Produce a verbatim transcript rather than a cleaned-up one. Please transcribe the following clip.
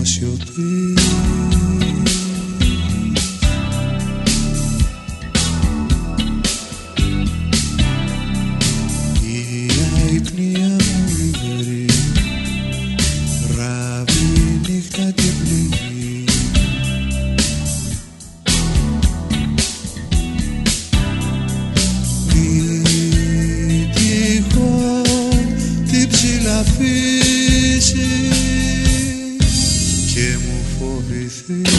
σιωπή. Η αϊπνία μου υγρή ράβει νύχτα και πληγή. Τι τυχόν τι ψηλαφίσει και μου φοβηθεί.